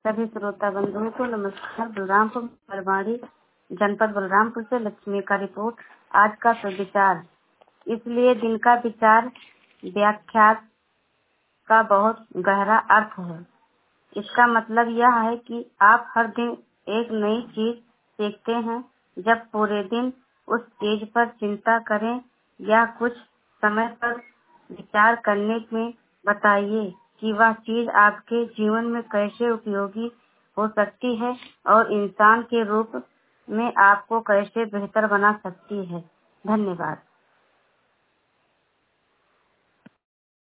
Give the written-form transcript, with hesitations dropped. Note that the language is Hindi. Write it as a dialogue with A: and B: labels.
A: सभी श्रोता बंधुओं को नमस्कार। बलरामपुर परवाड़ी जनपद बलरामपुर से लक्ष्मी का रिपोर्ट। आज का सुविचार, इसलिए दिन का विचार व्याख्या का बहुत गहरा अर्थ है। इसका मतलब यह है कि आप हर दिन एक नई चीज सीखते हैं। जब पूरे दिन उस चीज पर चिंता करें या कुछ समय पर विचार करने में बताइए कि वह चीज आपके जीवन में कैसे उपयोगी हो सकती है और इंसान के रूप में आपको कैसे बेहतर बना सकती है। धन्यवाद।